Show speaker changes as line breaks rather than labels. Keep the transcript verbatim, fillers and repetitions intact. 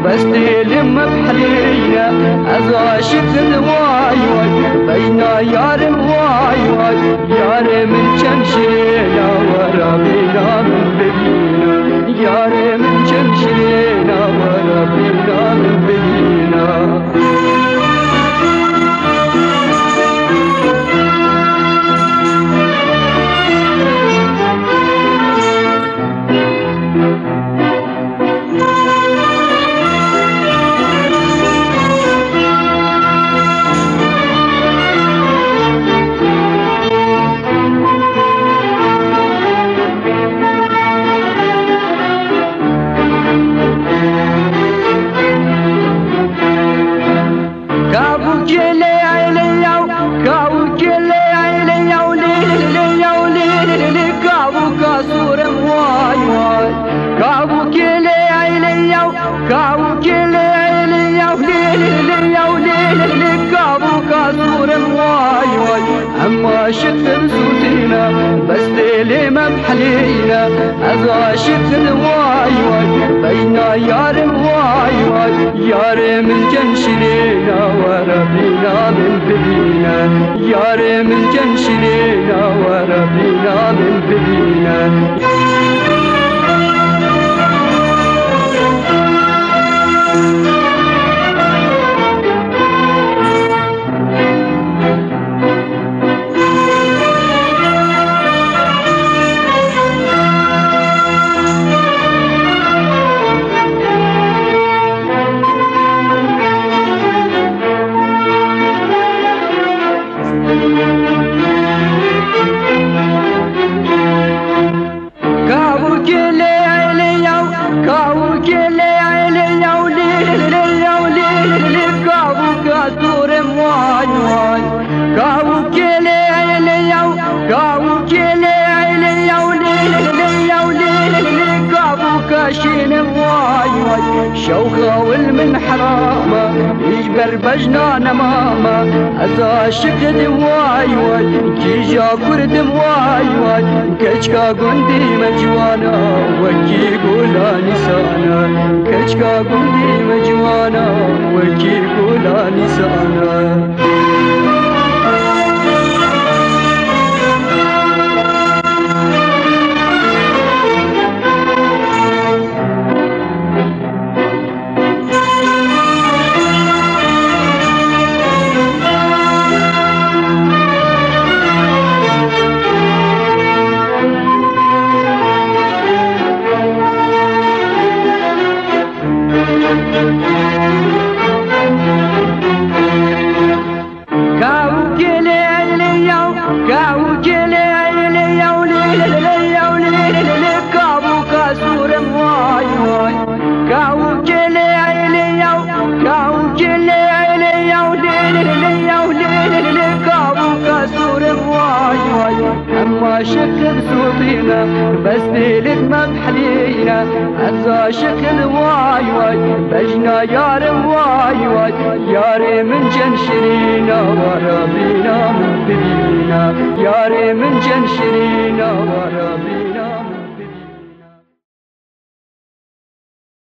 بس تلم بحلينا أزاشك دواي واي بينا يار واي واي يار من شمشينا وربنا من بينا يار من شمشينا وربنا من بينا كاو كليل يا وليل يا وليل كاو كاسور واي واي اما شكر صوتنا بس ليلي ما بحلينا ازا شكر واي واي بينا يار واي واي يار من جنشلينا وربنا من بلينا يار من جنشلينا وربنا من بلينا شوخة والمن حرامة يجبر بجنان ماما أزا شكد واي واي كي جا كرد واي واي كشكا قندي مجوانا وكي قولا نسانا كشكا قندي مجوانا وكي قولا نسانا شكل صوتنا بس ليلك ما بحلينا أزا شكل واي واي بجنا يار واي واي ياري من جنشرينا وربينا من بلينا ياري من جنشرينا وربينا